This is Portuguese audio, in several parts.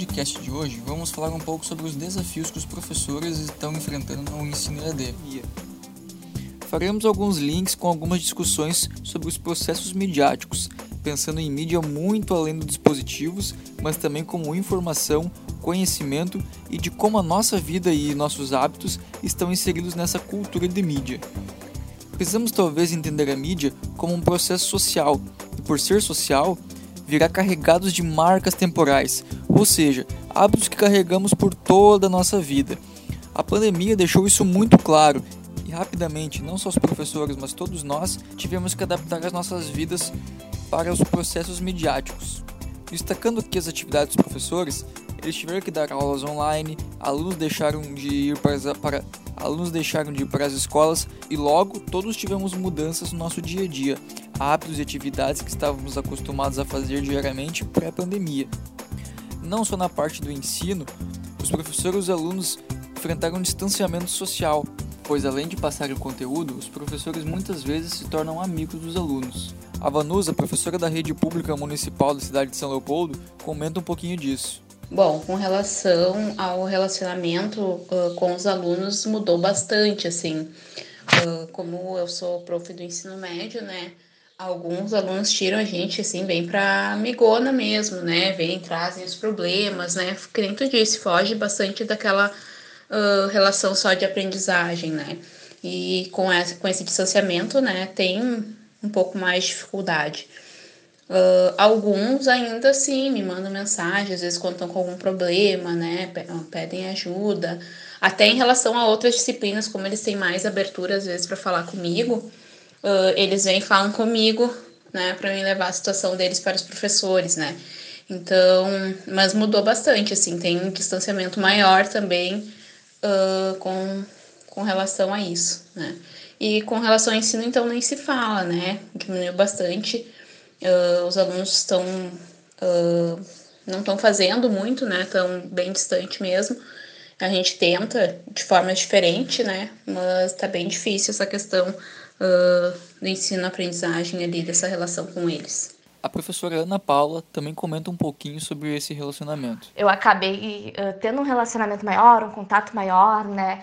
podcast de hoje, vamos falar um pouco sobre os desafios que os professores estão enfrentando no ensino EAD. Faremos alguns links com algumas discussões sobre os processos midiáticos, pensando em mídia muito além dos dispositivos, mas também como informação, conhecimento e de como a nossa vida e nossos hábitos estão inseridos nessa cultura de mídia. Precisamos talvez entender a mídia como um processo social, e por ser social, virá carregados de marcas temporais, ou seja, hábitos que carregamos por toda a nossa vida. A pandemia deixou isso muito claro e rapidamente, não só os professores, mas todos nós, tivemos que adaptar as nossas vidas para os processos midiáticos. Destacando aqui as atividades dos professores, eles tiveram que dar aulas online, alunos deixaram de ir para as escolas e logo todos tivemos mudanças no nosso dia a dia, hábitos e atividades que estávamos acostumados a fazer diariamente pré-pandemia. Não só na parte do ensino, os professores e os alunos enfrentaram um distanciamento social, pois além de passar o conteúdo, os professores muitas vezes se tornam amigos dos alunos. A Vanusa, professora da rede pública municipal da cidade de São Leopoldo, comenta um pouquinho disso. Bom, com relação ao relacionamento com os alunos, mudou bastante, assim. Como eu sou prof do ensino médio, né? Alguns alunos tiram a gente, assim, bem pra amigona mesmo, né? Vêm, trazem os problemas, né? Que nem tu disse, foge bastante daquela relação só de aprendizagem, né? E com esse distanciamento, né? Tem um pouco mais de dificuldade. Alguns ainda assim me mandam mensagem, às vezes quando estão com algum problema, né, pedem ajuda. Até em relação a outras disciplinas, como eles têm mais abertura às vezes para falar comigo, eles vêm e falam comigo, né, para mim levar a situação deles para os professores, né. Então, mas mudou bastante, assim, tem um distanciamento maior também com relação a isso, né. E com relação ao ensino, então, nem se fala, né, diminuiu bastante. Os alunos não estão fazendo muito, né? Estão bem distante mesmo. A gente tenta de forma diferente, né? Mas tá bem difícil essa questão do ensino-aprendizagem ali, dessa relação com eles. A professora Ana Paula também comenta um pouquinho sobre esse relacionamento. Eu acabei tendo um relacionamento maior, um contato maior, né?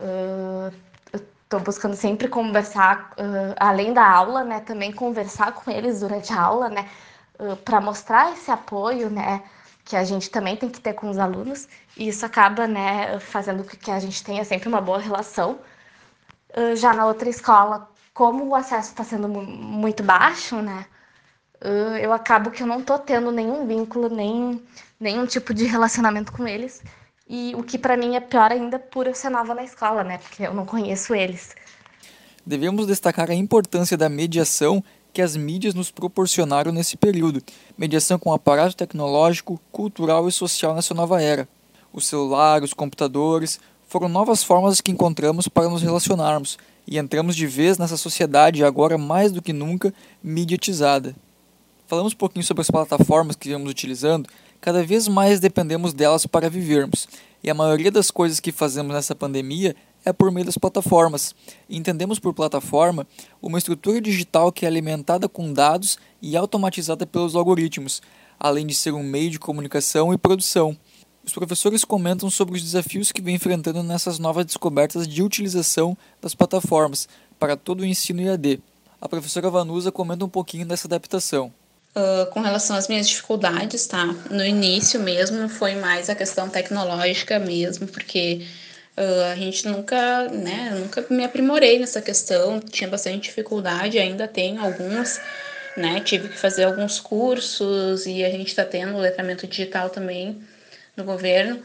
Estou buscando sempre conversar, além da aula, né? Também conversar com eles durante a aula, né? Para mostrar esse apoio, né? Que a gente também tem que ter com os alunos. E isso acaba, né? Fazendo com que a gente tenha sempre uma boa relação. Já na outra escola, como o acesso está sendo muito baixo, né? Eu acabo que eu não tô tendo nenhum vínculo, nenhum tipo de relacionamento com eles. E o que para mim é pior ainda por eu ser nova na escola, né? Porque eu não conheço eles. Devemos destacar a importância da mediação que as mídias nos proporcionaram nesse período. Mediação com o aparato tecnológico, cultural e social nessa nova era. O celular, os computadores, foram novas formas que encontramos para nos relacionarmos e entramos de vez nessa sociedade agora mais do que nunca mediatizada. Falamos um pouquinho sobre as plataformas que viemos utilizando, cada vez mais dependemos delas para vivermos, e a maioria das coisas que fazemos nessa pandemia é por meio das plataformas. Entendemos por plataforma uma estrutura digital que é alimentada com dados e automatizada pelos algoritmos, além de ser um meio de comunicação e produção. Os professores comentam sobre os desafios que vem enfrentando nessas novas descobertas de utilização das plataformas para todo o ensino EAD. A professora Vanusa comenta um pouquinho dessa adaptação. Com relação às minhas dificuldades, tá? No início mesmo foi mais a questão tecnológica mesmo, porque a gente nunca me aprimorei nessa questão, tinha bastante dificuldade, ainda tenho algumas, né? Tive que fazer alguns cursos e a gente está tendo letramento digital também no governo,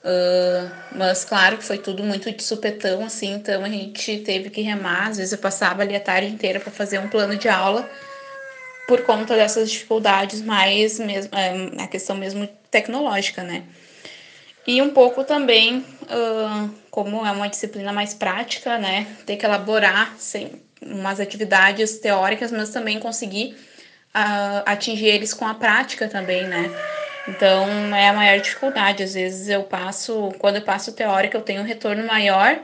mas claro que foi tudo muito de supetão, assim, então a gente teve que remar, às vezes eu passava ali a tarde inteira para fazer um plano de aula, por conta dessas dificuldades mais mesmo, a questão mesmo tecnológica, né? E um pouco também, como é uma disciplina mais prática, né? Ter que elaborar umas atividades teóricas, mas também conseguir atingir eles com a prática também, né? Então, é a maior dificuldade. Às vezes quando eu passo teórica, eu tenho um retorno maior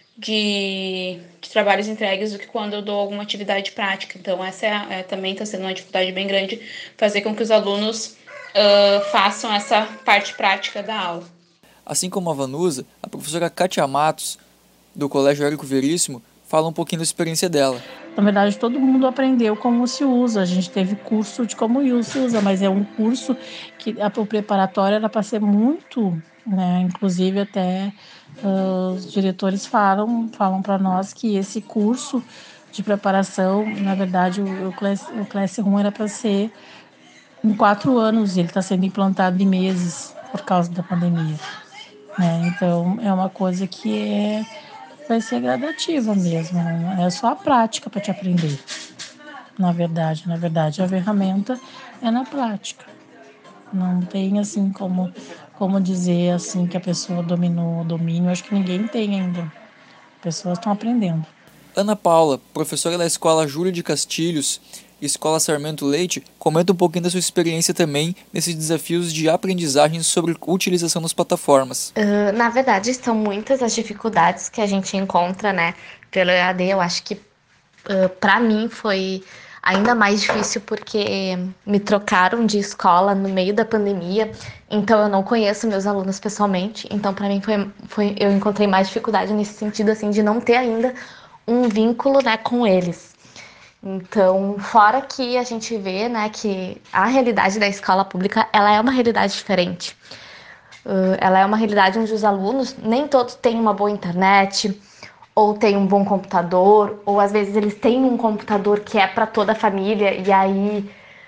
de trabalhos entregues do que quando eu dou alguma atividade prática. Então, essa também está sendo uma dificuldade bem grande, fazer com que os alunos façam essa parte prática da aula. Assim como a Vanusa, a professora Kátia Matos, do Colégio Érico Veríssimo, fala um pouquinho da experiência dela. Na verdade, todo mundo aprendeu como se usa. A gente teve curso de como se usa, mas é um curso que o preparatório era para ser muito, né? Inclusive até os diretores falam para nós que esse curso de preparação, na verdade, o Classroom era para ser em 4 anos, e ele está sendo implantado em meses por causa da pandemia, né? Então, é uma coisa que vai ser gradativa mesmo, né? É só a prática para te aprender. Na verdade, a ferramenta é na prática. Não tem assim como dizer assim que a pessoa dominou o domínio. Acho que ninguém tem ainda. As pessoas estão aprendendo. Ana Paula, professora da Escola Júlio de Castilhos e Escola Sarmento Leite, comenta um pouquinho da sua experiência também nesses desafios de aprendizagem sobre utilização das plataformas. Na verdade, são muitas as dificuldades que a gente encontra, né, pelo EAD. Eu acho que para mim foi ainda mais difícil porque me trocaram de escola no meio da pandemia, então eu não conheço meus alunos pessoalmente. Então, para mim eu encontrei mais dificuldade nesse sentido, assim, de não ter ainda um vínculo, né, com eles. Então, fora que a gente vê, né, que a realidade da escola pública, ela é uma realidade diferente. Ela é uma realidade onde os alunos, nem todos têm uma boa internet, ou têm um bom computador, ou às vezes eles têm um computador que é para toda a família, e aí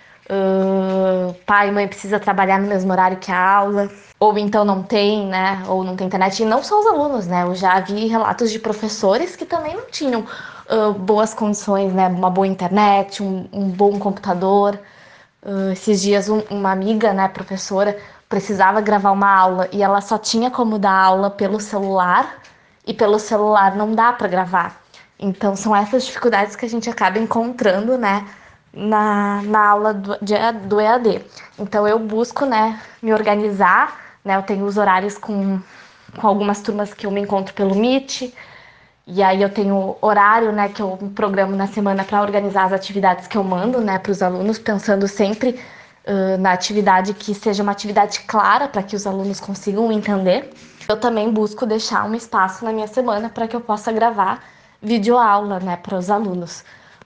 pai e mãe precisa trabalhar no mesmo horário que a aula, ou então não tem, né, ou não tem internet. E não só os alunos, né, eu já vi relatos de professores que também não tinham boas condições, né, uma boa internet, um bom computador. Esses dias uma amiga, né, professora, precisava gravar uma aula e ela só tinha como dar aula pelo celular, e pelo celular não dá para gravar. Então são essas dificuldades que a gente acaba encontrando, né, na aula do EAD. Então eu busco, né, me organizar, né, eu tenho os horários com algumas turmas que eu me encontro pelo Meet, e aí eu tenho horário, né, que eu me programo na semana para organizar as atividades que eu mando, né, para os alunos, pensando sempre na atividade que seja uma atividade clara para que os alunos consigam entender. Eu também busco deixar um espaço na minha semana para que eu possa gravar videoaula, né, para os alunos,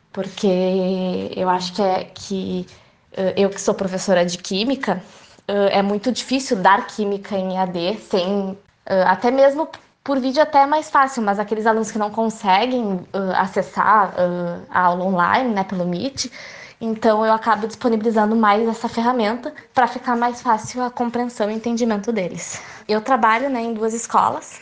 porque eu acho que eu que sou professora de química, é muito difícil dar química em EAD sem, até mesmo por vídeo até é mais fácil, mas aqueles alunos que não conseguem acessar a aula online, né, pelo Meet, então eu acabo disponibilizando mais essa ferramenta para ficar mais fácil a compreensão e entendimento deles. Eu trabalho, né, em 2 escolas,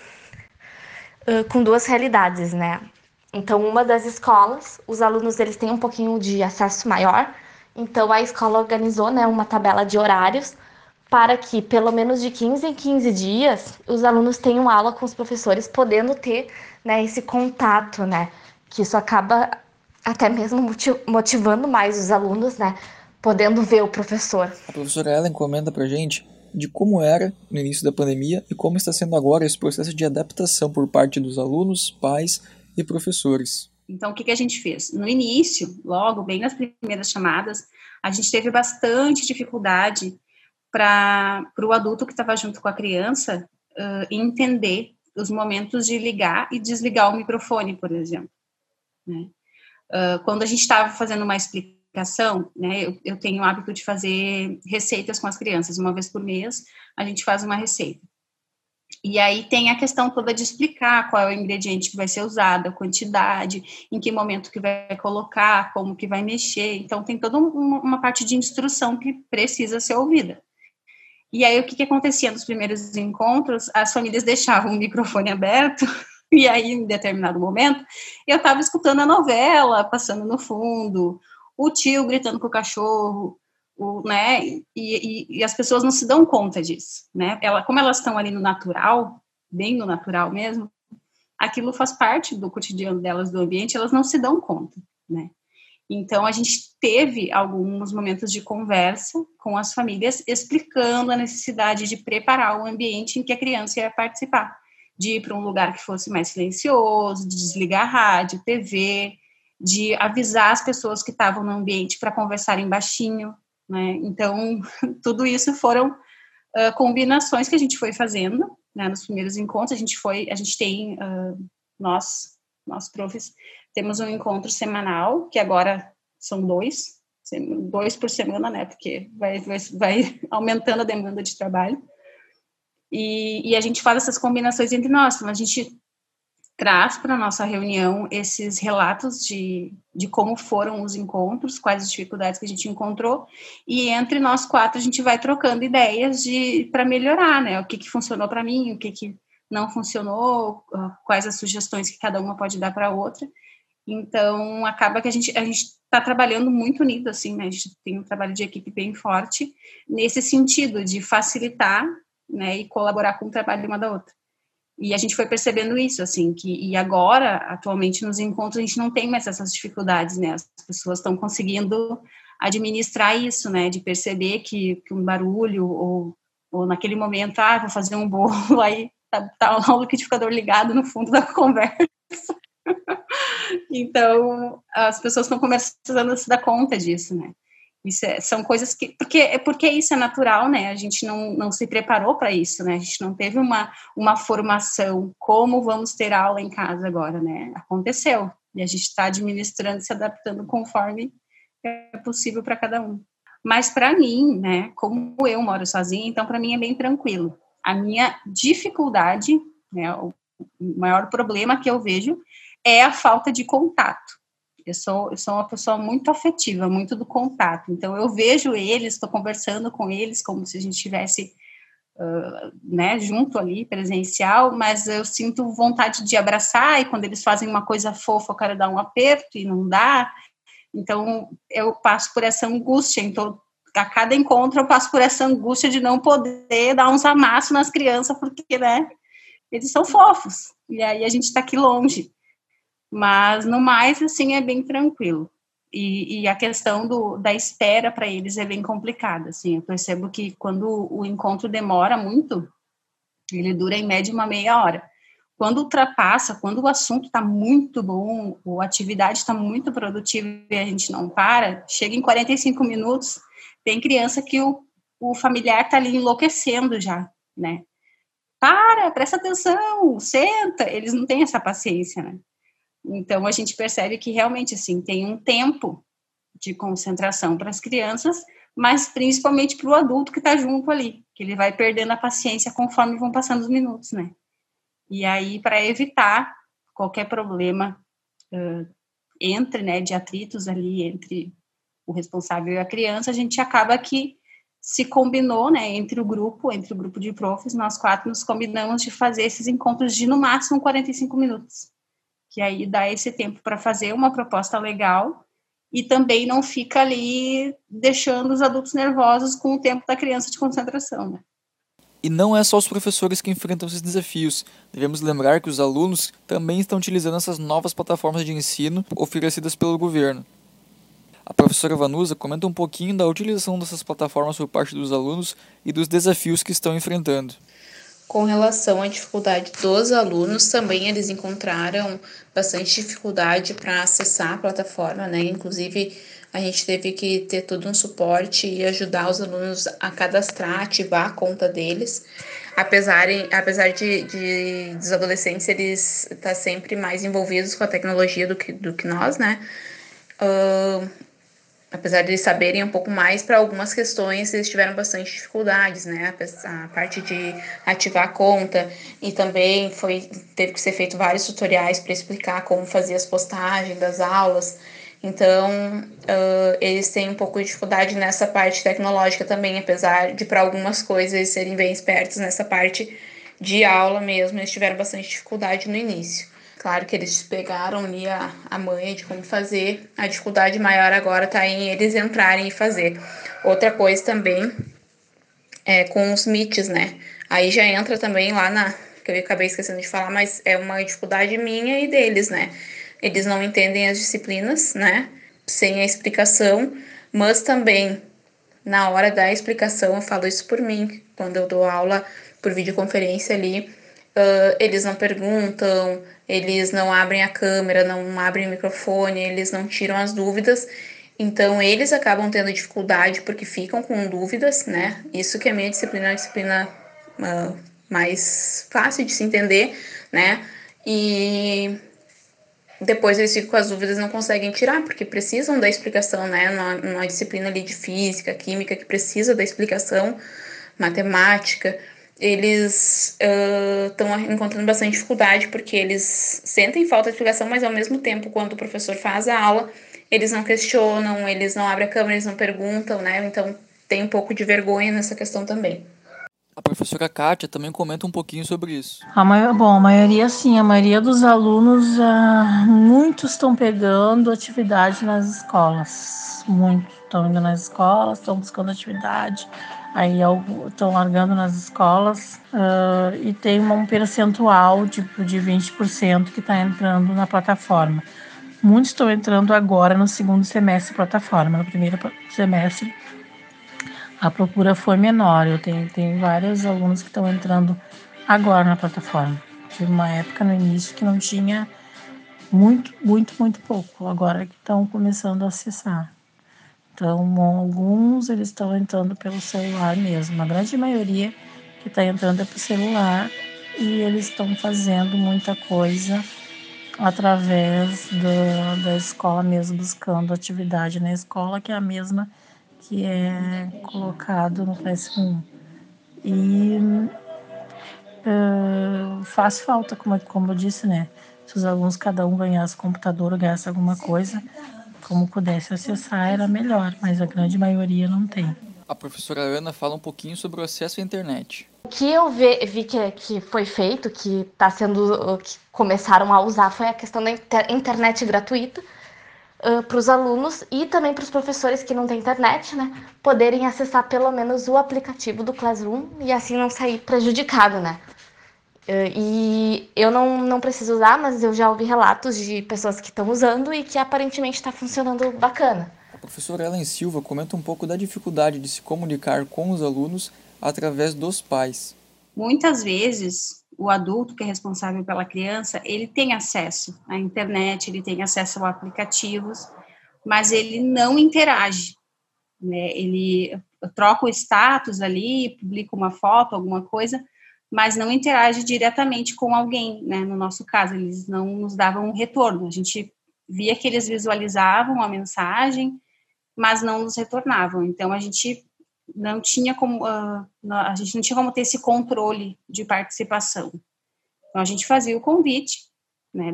com 2 realidades, né? Então, uma das escolas, os alunos eles têm um pouquinho de acesso maior, então a escola organizou, né, uma tabela de horários para que, pelo menos de 15 em 15 dias, os alunos tenham aula com os professores, podendo ter, né, esse contato, né? Que isso acaba até mesmo motivando mais os alunos, né? Podendo ver o professor. A professora Ellen comenta pra gente de como era no início da pandemia e como está sendo agora esse processo de adaptação por parte dos alunos, pais e professores. Então, o que a gente fez? No início, logo, bem nas primeiras chamadas, a gente teve bastante dificuldade para o adulto que estava junto com a criança entender os momentos de ligar e desligar o microfone, por exemplo. Né? Quando a gente estava fazendo uma explicação, né, eu tenho o hábito de fazer receitas com as crianças. Uma vez por mês, a gente faz uma receita. E aí tem a questão toda de explicar qual é o ingrediente que vai ser usado, a quantidade, em que momento que vai colocar, como que vai mexer. Então, tem toda uma parte de instrução que precisa ser ouvida. E aí, o que acontecia nos primeiros encontros? As famílias deixavam o microfone aberto, e aí, em determinado momento, eu estava escutando a novela, passando no fundo, o tio gritando com o cachorro, né? E as pessoas não se dão conta disso, né? Como elas estão ali no natural, bem no natural mesmo, aquilo faz parte do cotidiano delas, do ambiente, elas não se dão conta, né? Então, a gente teve alguns momentos de conversa com as famílias, explicando a necessidade de preparar o ambiente em que a criança ia participar, de ir para um lugar que fosse mais silencioso, de desligar a rádio, TV, de avisar as pessoas que estavam no ambiente para conversarem baixinho, né? Então, tudo isso foram combinações que a gente foi fazendo, né, nos primeiros encontros. A gente tem, nós profs, temos um encontro semanal, que agora são dois por semana, né, porque vai aumentando a demanda de trabalho, e a gente faz essas combinações entre nós. Então, a gente traz para a nossa reunião esses relatos de como foram os encontros, quais as dificuldades que a gente encontrou, e entre nós quatro a gente vai trocando ideias para melhorar, né, o que funcionou para mim, o que não funcionou, quais as sugestões que cada uma pode dar para a outra. Então, acaba que a gente está trabalhando muito unido, assim, né, a gente tem um trabalho de equipe bem forte, nesse sentido de facilitar, né, e colaborar com o trabalho de uma da outra. E a gente foi percebendo isso, assim, e agora, atualmente, nos encontros, a gente não tem mais essas dificuldades, né, as pessoas estão conseguindo administrar isso, né, de perceber que um barulho, ou naquele momento, vou fazer um bolo, aí tá o liquidificador ligado no fundo da conversa. Então, as pessoas estão começando a se dar conta disso, né? São coisas que... Porque isso é natural, né? A gente não se preparou para isso, né? A gente não teve uma formação, como vamos ter aula em casa agora, né? Aconteceu. E a gente está administrando, se adaptando conforme é possível para cada um. Mas para mim, né? Como eu moro sozinha, então para mim é bem tranquilo. A minha dificuldade, né? O maior problema que eu vejo é a falta de contato. Eu sou uma pessoa muito afetiva, muito do contato. Então, eu vejo eles, estou conversando com eles como se a gente estivesse né, junto ali, presencial, mas eu sinto vontade de abraçar, e quando eles fazem uma coisa fofa, eu quero dar um aperto e não dá. Então, eu passo por essa angústia. Então, a cada encontro, eu passo por essa angústia de não poder dar uns amassos nas crianças, porque, né, eles são fofos. E aí, a gente está aqui longe. Mas, no mais, assim, é bem tranquilo. E a questão da espera para eles é bem complicada, assim. Eu percebo que quando o encontro demora muito, ele dura, em média, uma meia hora. Quando ultrapassa, quando o assunto está muito bom, a atividade está muito produtiva e a gente não para, chega em 45 minutos, tem criança que o familiar está ali enlouquecendo já, né? Presta atenção, senta. Eles não têm essa paciência, né? Então, a gente percebe que realmente, assim, tem um tempo de concentração para as crianças, mas principalmente para o adulto que está junto ali, que ele vai perdendo a paciência conforme vão passando os minutos, né? E aí, para evitar qualquer problema de atritos ali entre o responsável e a criança, a gente acaba que se combinou, né, entre o grupo de profs, nós quatro nos combinamos de fazer esses encontros de, no máximo, 45 minutos. Que aí dá esse tempo para fazer uma proposta legal e também não fica ali deixando os adultos nervosos com o tempo da criança de concentração, né? E não é só os professores que enfrentam esses desafios. Devemos lembrar que os alunos também estão utilizando essas novas plataformas de ensino oferecidas pelo governo. A professora Vanusa comenta um pouquinho da utilização dessas plataformas por parte dos alunos e dos desafios que estão enfrentando. Com relação à dificuldade dos alunos, também eles encontraram bastante dificuldade para acessar a plataforma, né? Inclusive, a gente teve que ter todo um suporte e ajudar os alunos a cadastrar, ativar a conta deles. Apesar de os adolescentes eles estar sempre mais envolvidos com a tecnologia do que nós, né? Apesar de eles saberem um pouco mais, para algumas questões eles tiveram bastante dificuldades, né? A parte de ativar a conta, e também teve que ser feito vários tutoriais para explicar como fazer as postagens das aulas. Então, eles têm um pouco de dificuldade nessa parte tecnológica também, apesar de para algumas coisas eles serem bem espertos nessa parte de aula mesmo, eles tiveram bastante dificuldade no início. Claro que eles pegaram ali a manha de como fazer, a dificuldade maior agora está em eles entrarem e fazer. Outra coisa também é com os Meets, né? Aí já entra também lá que eu acabei esquecendo de falar, mas é uma dificuldade minha e deles, né? Eles não entendem as disciplinas, né? Sem a explicação, mas também na hora da explicação, eu falo isso por mim, quando eu dou aula por videoconferência ali, eles não perguntam, eles não abrem a câmera, não abrem o microfone, eles não tiram as dúvidas, Então, eles acabam tendo dificuldade porque ficam com dúvidas, né? Isso que a minha disciplina é uma disciplina mais fácil de se entender, né? E depois eles ficam com as dúvidas e não conseguem tirar, porque precisam da explicação, né? Numa disciplina ali de física, química, que precisa da explicação, matemática, eles estão encontrando bastante dificuldade, porque eles sentem falta de explicação, mas ao mesmo tempo, quando o professor faz a aula, eles não questionam, eles não abrem a câmera, eles não perguntam, né? Então tem um pouco de vergonha nessa questão também. A professora Kátia também comenta um pouquinho sobre isso. A maioria sim, a maioria dos alunos, muitos estão pegando atividade nas escolas. Muitos estão indo nas escolas, estão buscando atividade, aí estão largando nas escolas, e tem um percentual tipo de 20% que está entrando na plataforma. Muitos estão entrando agora no segundo semestre plataforma, no primeiro semestre a procura foi menor. Eu tenho vários alunos que estão entrando agora na plataforma. Tive uma época no início que não tinha muito pouco. Agora que estão começando a acessar. Então, alguns eles estão entrando pelo celular mesmo. A grande maioria que está entrando é pelo celular e eles estão fazendo muita coisa através da escola mesmo, buscando atividade na escola, que é a mesma que é colocado no PS1. E faz falta, como eu disse, né? Se os alunos, cada um ganhasse computador ou ganhasse alguma coisa, como pudesse acessar, era melhor, mas a grande maioria não tem. A professora Ana fala um pouquinho sobre o acesso à internet. O que eu vi que foi feito, que começaram a usar, foi a questão da internet gratuita, para os alunos e também para os professores que não têm internet, né, poderem acessar pelo menos o aplicativo do Classroom e assim não sair prejudicado, né. E eu não preciso usar, mas eu já ouvi relatos de pessoas que estão usando e que aparentemente está funcionando bacana. A professora Ellen Silva comenta um pouco da dificuldade de se comunicar com os alunos através dos pais. Muitas vezes, o adulto que é responsável pela criança, ele tem acesso à internet, ele tem acesso a aplicativos, mas ele não interage, né? Ele troca o status ali, publica uma foto, alguma coisa, mas não interage diretamente com alguém, né? No nosso caso, eles não nos davam um retorno. A gente via que eles visualizavam a mensagem, mas não nos retornavam. Então, a gente não tinha como ter esse controle de participação. Então, a gente fazia o convite, né,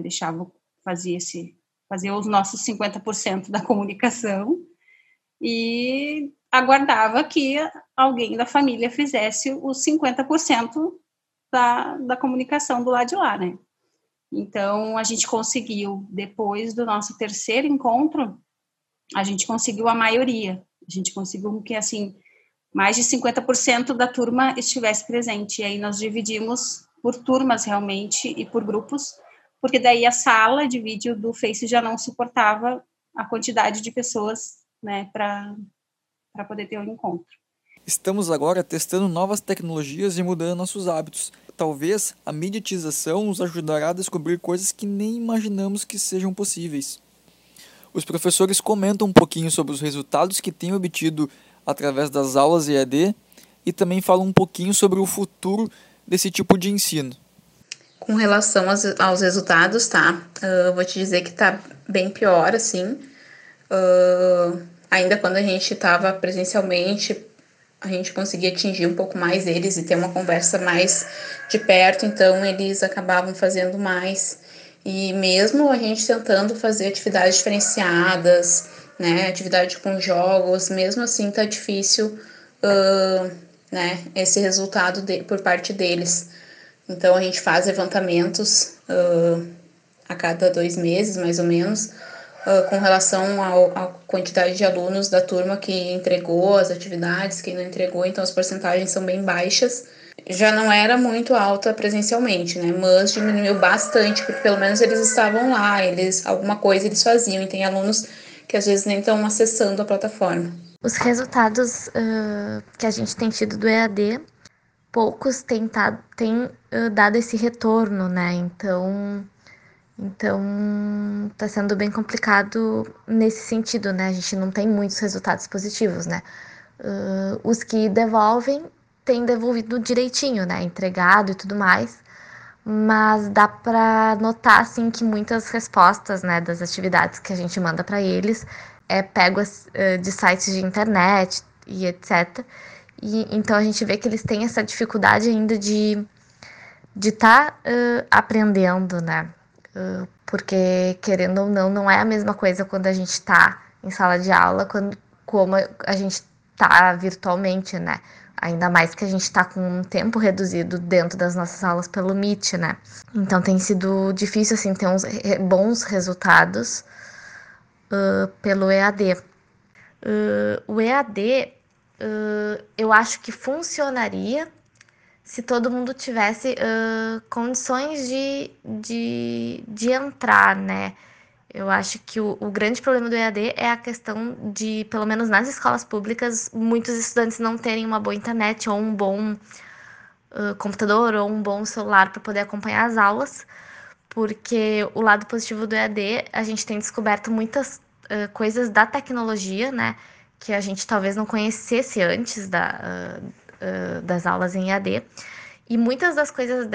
fazia os nossos 50% da comunicação e aguardava que alguém da família fizesse os 50% da comunicação do lado de lá, né. Então, a gente conseguiu, depois do nosso terceiro encontro, a gente conseguiu a maioria. A gente conseguiu que, assim, mais de 50% da turma estivesse presente. E aí nós dividimos por turmas, realmente, e por grupos, porque daí a sala de vídeo do Face já não suportava a quantidade de pessoas, né, para poder ter um encontro. Estamos agora testando novas tecnologias e mudando nossos hábitos. Talvez a mediatização nos ajudará a descobrir coisas que nem imaginamos que sejam possíveis. Os professores comentam um pouquinho sobre os resultados que têm obtido através das aulas EAD e também falam um pouquinho sobre o futuro desse tipo de ensino. Com relação aos resultados, tá? Vou te dizer que tá bem pior, assim. Ainda quando a gente estava presencialmente, a gente conseguia atingir um pouco mais eles e ter uma conversa mais de perto, então eles acabavam fazendo mais. E mesmo a gente tentando fazer atividades diferenciadas, né, atividade com jogos, mesmo assim tá difícil, né, esse resultado por parte deles. Então a gente faz levantamentos a cada 2 meses, mais ou menos, com relação à quantidade de alunos da turma que entregou as atividades, quem não entregou, então as porcentagens são bem baixas. Já não era muito alta presencialmente, né? Mas diminuiu bastante, porque pelo menos eles estavam lá, alguma coisa eles faziam, e tem alunos que às vezes nem estão acessando a plataforma. Os resultados que a gente tem tido do EAD, poucos têm dado esse retorno, né? Então, Então, está sendo bem complicado nesse sentido, né? A gente não tem muitos resultados positivos, né? Os que devolvem têm devolvido direitinho, né? Entregado e tudo mais. Mas dá para notar, assim, que muitas respostas, né, das atividades que a gente manda para eles pego de sites de internet e etc. E então a gente vê que eles têm essa dificuldade ainda de estar aprendendo, né? Porque, querendo ou não, não é a mesma coisa quando a gente está em sala de aula, como a gente está virtualmente, né? Ainda mais que a gente está com um tempo reduzido dentro das nossas aulas pelo Meet, né? Então tem sido difícil, assim, ter uns bons resultados pelo EAD. O EAD, eu acho que funcionaria se todo mundo tivesse condições de entrar, né? Eu acho que o grande problema do EAD é a questão de, pelo menos nas escolas públicas, muitos estudantes não terem uma boa internet ou um bom computador ou um bom celular para poder acompanhar as aulas, porque o lado positivo do EAD, a gente tem descoberto muitas coisas da tecnologia, né? Que a gente talvez não conhecesse antes das aulas em EAD. E muitas das coisas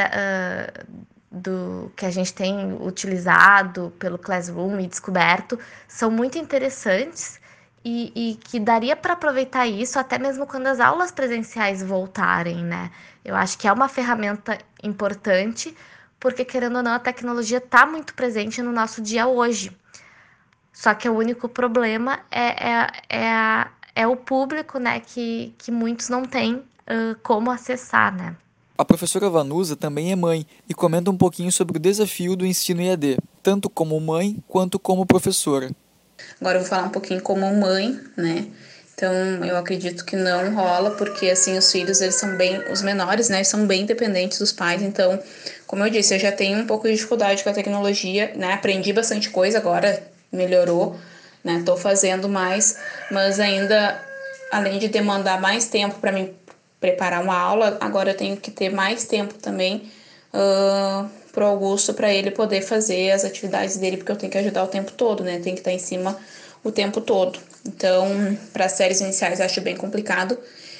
do que a gente tem utilizado pelo Classroom e descoberto são muito interessantes e que daria para aproveitar isso até mesmo quando as aulas presenciais voltarem, né? Eu acho que é uma ferramenta importante, porque querendo ou não, a tecnologia está muito presente no nosso dia hoje. Só que o único problema é o público, né? Que muitos não têm como acessar, né? A professora Vanusa também é mãe e comenta um pouquinho sobre o desafio do ensino EAD, tanto como mãe quanto como professora. Agora eu vou falar um pouquinho como mãe, né? Então, eu acredito que não rola, porque, assim, os filhos, eles são bem... Os menores, né, são bem dependentes dos pais. Então, como eu disse, eu já tenho um pouco de dificuldade com a tecnologia, né? Aprendi bastante coisa, agora melhorou, né? Tô fazendo mais, mas ainda, além de demandar mais tempo para mim preparar uma aula, agora eu tenho que ter mais tempo também pro Augusto, para ele poder fazer as atividades dele, porque eu tenho que ajudar o tempo todo, né? Tem que estar em cima o tempo todo. Então, para as séries iniciais, acho bem complicado.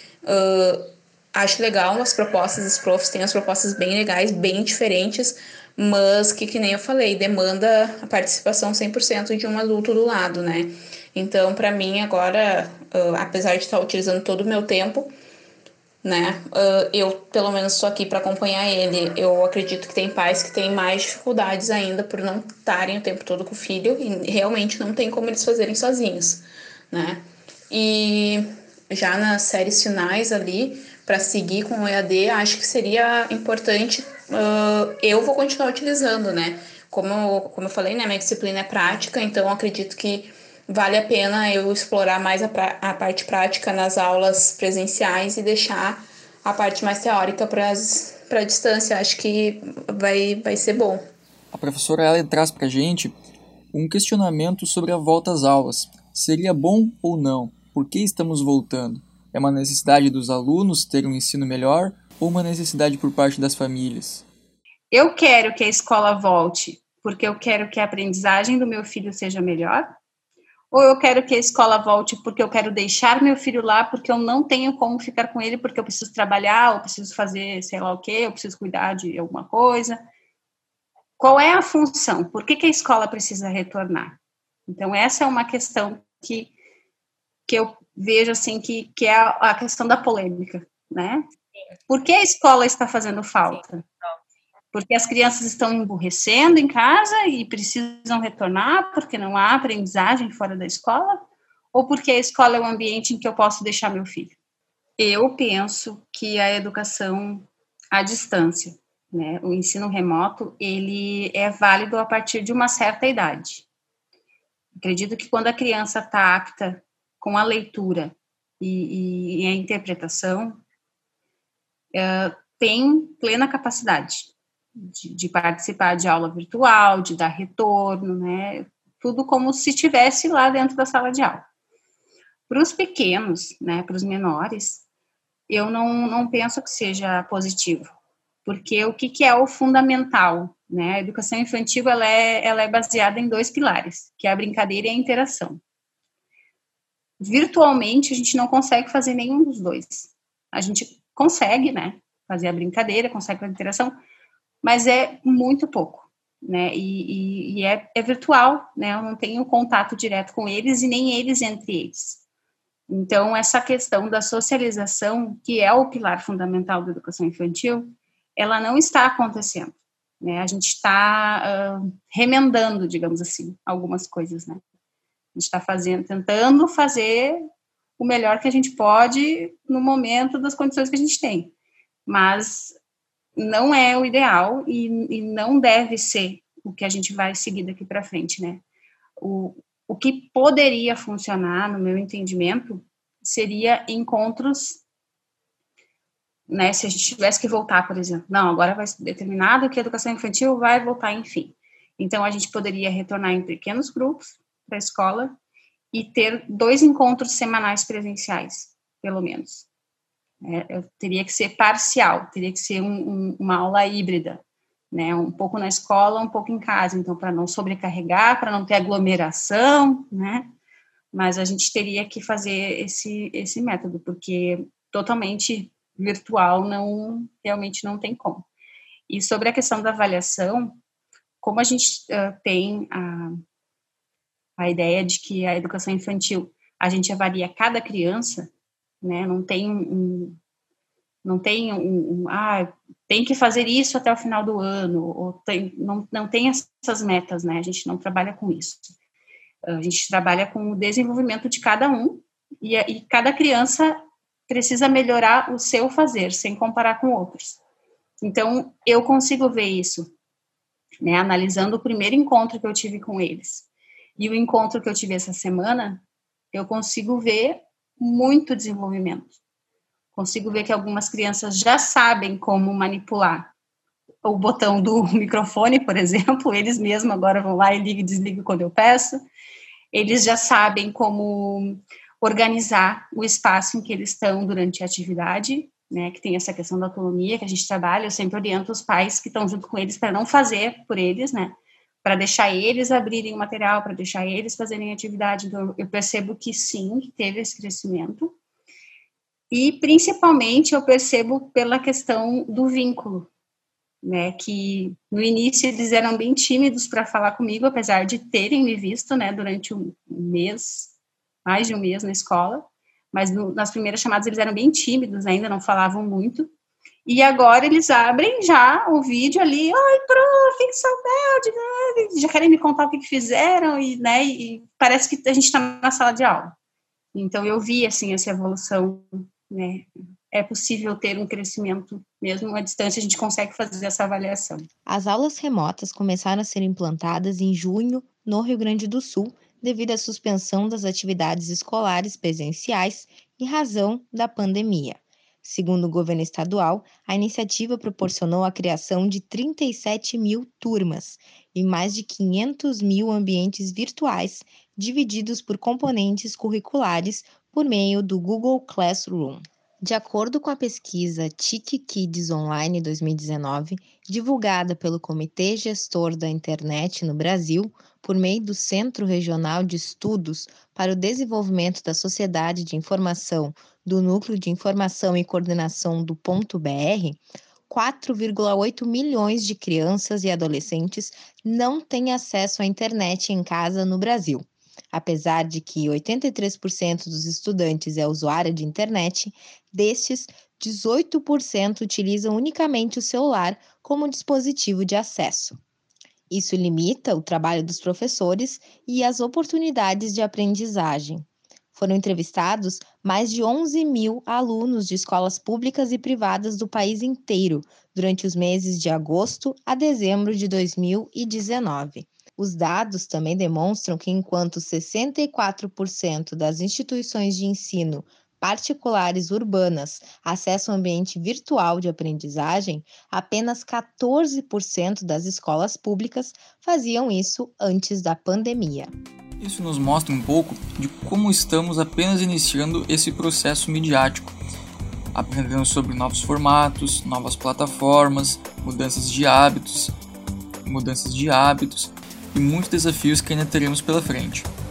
Acho legal as propostas, os profs têm as propostas bem legais, bem diferentes, mas que nem eu falei, demanda a participação 100% de um adulto do lado, né? Então, para mim, agora, apesar de estar utilizando todo o meu tempo, né? Eu, pelo menos, estou aqui para acompanhar ele. Eu acredito que tem pais que têm mais dificuldades ainda por não estarem o tempo todo com o filho e realmente não tem como eles fazerem sozinhos, né? E já nas séries finais ali, para seguir com o EAD, acho que seria importante. Eu vou continuar utilizando, né? Como eu falei, né? Minha disciplina é prática, então acredito que vale a pena eu explorar mais a parte prática nas aulas presenciais e deixar a parte mais teórica para a distância. Acho que vai ser bom. A professora ela traz para a gente um questionamento sobre a volta às aulas. Seria bom ou não? Por que estamos voltando? É uma necessidade dos alunos terem um ensino melhor ou uma necessidade por parte das famílias? Eu quero que a escola volte porque eu quero que a aprendizagem do meu filho seja melhor? Ou eu quero que a escola volte porque eu quero deixar meu filho lá porque eu não tenho como ficar com ele porque eu preciso trabalhar, ou preciso fazer sei lá o quê, eu preciso cuidar de alguma coisa? Qual é a função? Por que a escola precisa retornar? Então, essa é uma questão que eu vejo, assim, que é a questão da polêmica, né? Por que a escola está fazendo falta? Porque as crianças estão emburrecendo em casa e precisam retornar porque não há aprendizagem fora da escola? Ou porque a escola é um ambiente em que eu posso deixar meu filho? Eu penso que a educação à distância, né, o ensino remoto, ele é válido a partir de uma certa idade. Acredito que quando a criança está apta com a leitura e a interpretação, tem plena capacidade de participar de aula virtual, de dar retorno, né? Tudo como se estivesse lá dentro da sala de aula. Para os pequenos, né, para os menores, eu não penso que seja positivo, porque o que é o fundamental né? A educação infantil, ela é baseada em 2 pilares, que é a brincadeira e a interação. Virtualmente, a gente não consegue fazer nenhum dos dois. A gente consegue, né, fazer a brincadeira, consegue fazer a interação, mas é muito pouco, né? E é virtual, né? Eu não tenho contato direto com eles e nem eles entre eles. Então, essa questão da socialização, que é o pilar fundamental da educação infantil, ela não está acontecendo, né? A gente está remendando, digamos assim, algumas coisas, né? A gente está tentando fazer o melhor que a gente pode no momento das condições que a gente tem, mas não é o ideal e não deve ser o que a gente vai seguir daqui para frente, né? O que poderia funcionar, no meu entendimento, seria encontros, né? Se a gente tivesse que voltar, por exemplo, não, agora vai ser determinado que a educação infantil vai voltar, enfim. Então, a gente poderia retornar em pequenos grupos para a escola e ter 2 encontros semanais presenciais, pelo menos. Teria que ser parcial, teria que ser uma aula híbrida, né? Um pouco na escola, um pouco em casa, então, para não sobrecarregar, para não ter aglomeração, né? Mas a gente teria que fazer esse método, porque totalmente virtual realmente não tem como. E sobre a questão da avaliação, como a gente tem a ideia de que a educação infantil, a gente avalia cada criança, né? Não tem tem que fazer isso até o final do ano, ou não tem essas metas, né? A gente não trabalha com isso. A gente trabalha com o desenvolvimento de cada um, e cada criança precisa melhorar o seu fazer, sem comparar com outros. Então, eu consigo ver isso, né? Analisando o primeiro encontro que eu tive com eles. E o encontro que eu tive essa semana, eu consigo ver muito desenvolvimento. Consigo ver que algumas crianças já sabem como manipular o botão do microfone, por exemplo. Eles mesmos agora vão lá e ligam e desligam quando eu peço. Eles já sabem como organizar o espaço em que eles estão durante a atividade, né? Que tem essa questão da autonomia que a gente trabalha. Eu sempre oriento os pais que estão junto com eles para não fazer por eles, né? Para deixar eles abrirem o material, para deixar eles fazerem atividade. Então, eu percebo que sim, que teve esse crescimento. E, principalmente, eu percebo pela questão do vínculo, né? Que, no início, eles eram bem tímidos para falar comigo, apesar de terem me visto, né? Durante um mês, mais de um mês na escola. Mas, nas primeiras chamadas, eles eram bem tímidos, ainda não falavam muito. E agora eles abrem já o vídeo ali, oi, prof, que saudade, né? Já querem me contar o que fizeram, né? E parece que a gente está na sala de aula. Então, eu vi, assim, essa evolução, né? É possível ter um crescimento, mesmo à distância, a gente consegue fazer essa avaliação. As aulas remotas começaram a ser implantadas em junho, no Rio Grande do Sul, devido à suspensão das atividades escolares presenciais em razão da pandemia. Segundo o governo estadual, a iniciativa proporcionou a criação de 37 mil turmas e mais de 500 mil ambientes virtuais, divididos por componentes curriculares por meio do Google Classroom. De acordo com a pesquisa TIC Kids Online 2019, divulgada pelo Comitê Gestor da Internet no Brasil, por meio do Centro Regional de Estudos para o Desenvolvimento da Sociedade de Informação do Núcleo de Informação e Coordenação do .br, 4,8 milhões de crianças e adolescentes não têm acesso à internet em casa no Brasil. Apesar de que 83% dos estudantes é usuário de internet, destes, 18% utilizam unicamente o celular como dispositivo de acesso. Isso limita o trabalho dos professores e as oportunidades de aprendizagem. Foram entrevistados mais de 11 mil alunos de escolas públicas e privadas do país inteiro durante os meses de agosto a dezembro de 2019. Os dados também demonstram que, enquanto 64% das instituições de ensino particulares urbanas acessam ambiente virtual de aprendizagem, apenas 14% das escolas públicas faziam isso antes da pandemia. Isso nos mostra um pouco de como estamos apenas iniciando esse processo midiático, aprendendo sobre novos formatos, novas plataformas, mudanças de hábitos. mudanças de hábitos e muitos desafios que ainda teremos pela frente.